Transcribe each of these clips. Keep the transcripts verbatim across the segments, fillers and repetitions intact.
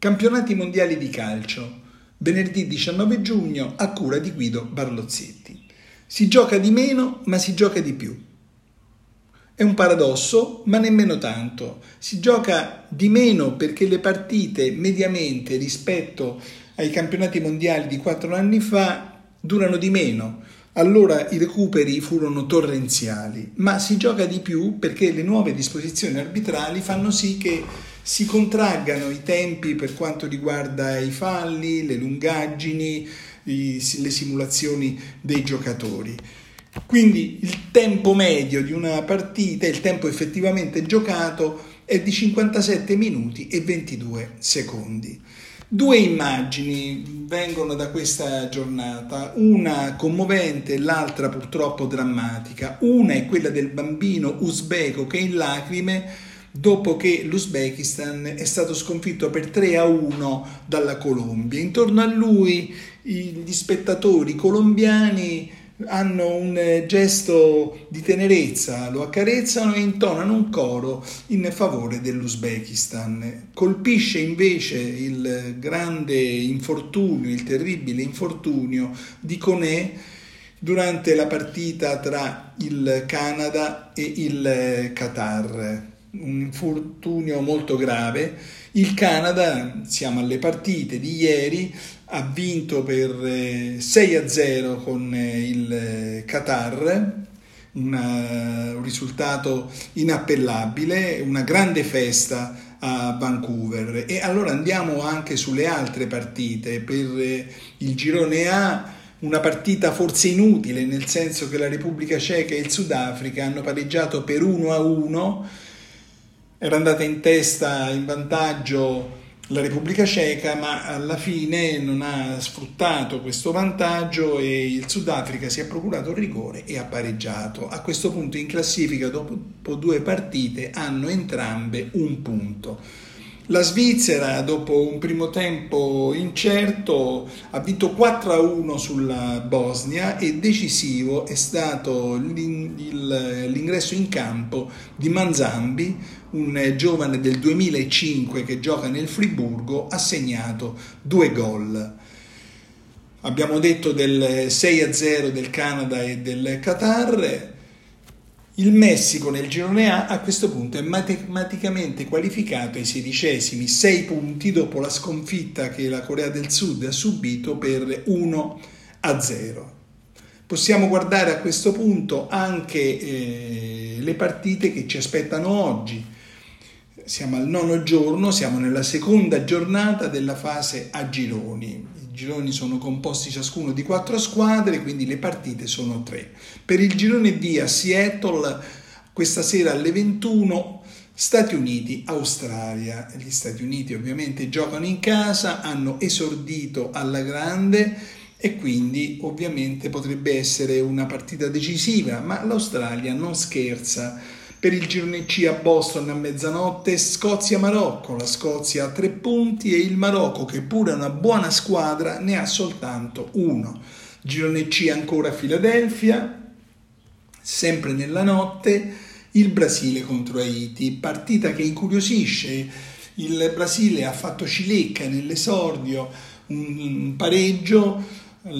Campionati mondiali di calcio, venerdì diciannove giugno a cura di Guido Barlozzetti. Si gioca di meno, ma si gioca di più. È un paradosso, ma nemmeno tanto. Si gioca di meno perché le partite mediamente rispetto ai campionati mondiali di quattro anni fa durano di meno. Allora i recuperi furono torrenziali, ma si gioca di più perché le nuove disposizioni arbitrali fanno sì che si contraggano i tempi per quanto riguarda i falli, le lungaggini, i, le simulazioni dei giocatori. Quindi il tempo medio di una partita, il tempo effettivamente giocato, è di cinquantasette minuti e ventidue secondi. Due immagini vengono da questa giornata, una commovente e l'altra purtroppo drammatica. Una è quella del bambino uzbeko che è in lacrime dopo che l'Uzbekistan è stato sconfitto per tre a uno dalla Colombia. Intorno a lui gli spettatori colombiani hanno un gesto di tenerezza, lo accarezzano e intonano un coro in favore dell'Uzbekistan. Colpisce invece il grande infortunio, il terribile infortunio di Koné durante la partita tra il Canada e il Qatar. Un infortunio molto grave. Il Canada, siamo alle partite di ieri, ha vinto per sei a zero con il Qatar, una, un risultato inappellabile, una grande festa a Vancouver. E allora andiamo anche sulle altre partite. Per il girone A una partita forse inutile, nel senso che la Repubblica Ceca e il Sudafrica hanno pareggiato per uno a uno. Era andata in testa, in vantaggio la Repubblica Ceca, ma alla fine non ha sfruttato questo vantaggio e il Sudafrica si è procurato il rigore e ha pareggiato. A questo punto in classifica, dopo due partite, hanno entrambe un punto. La Svizzera, dopo un primo tempo incerto, ha vinto quattro a uno sulla Bosnia e decisivo è stato l'ingresso in campo di Manzambi, un giovane del duemilacinque che gioca nel Friburgo, ha segnato due gol. Abbiamo detto del sei a zero del Canada e del Qatar. Il Messico nel girone A a questo punto è matematicamente qualificato ai sedicesimi, sei punti dopo la sconfitta che la Corea del Sud ha subito per uno a zero. Possiamo guardare a questo punto anche eh, le partite che ci aspettano oggi. Siamo al nono giorno, siamo nella seconda giornata della fase a gironi. I gironi sono composti ciascuno di quattro squadre, quindi le partite sono tre. Per il girone D a Seattle, questa sera alle ventuno, Stati Uniti-Australia. Gli Stati Uniti ovviamente giocano in casa, hanno esordito alla grande e quindi ovviamente potrebbe essere una partita decisiva, ma l'Australia non scherza. Per il girone C a Boston a mezzanotte, Scozia-Marocco. La Scozia ha tre punti e il Marocco, che pure è una buona squadra, ne ha soltanto uno. Girone C ancora a Filadelfia, sempre nella notte, il Brasile contro Haiti. Partita che incuriosisce. Il Brasile ha fatto cilecca nell'esordio, un pareggio,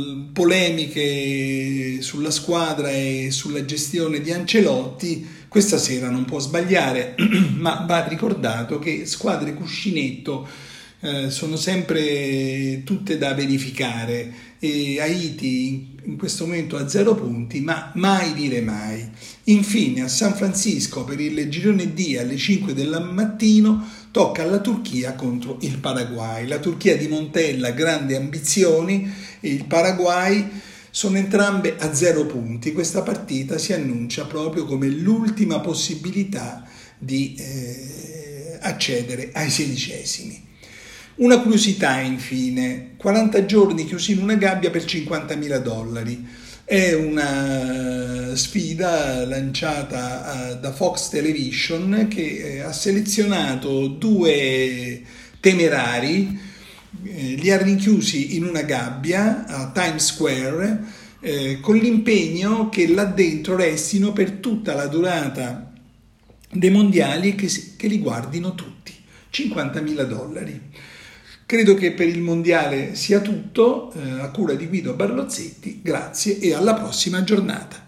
polemiche sulla squadra e sulla gestione di Ancelotti. Questa sera non può sbagliare, ma va ricordato che squadre cuscinetto eh, sono sempre tutte da verificare e Haiti in questo momento ha zero punti, ma mai dire mai. Infine a San Francisco per il girone D alle cinque del mattino tocca alla Turchia contro il Paraguay. La Turchia di Montella, grandi ambizioni, e il Paraguay sono entrambe a zero punti. Questa partita si annuncia proprio come l'ultima possibilità di eh, accedere ai sedicesimi. Una curiosità infine, quaranta giorni chiusi in una gabbia per cinquantamila dollari. È una sfida lanciata da Fox Television che ha selezionato due temerari, li ha rinchiusi in una gabbia a Times Square eh, con l'impegno che là dentro restino per tutta la durata dei mondiali e che, che li guardino tutti. cinquantamila dollari. Credo che per il mondiale sia tutto, eh, a cura di Guido Barlozzetti, grazie e alla prossima giornata.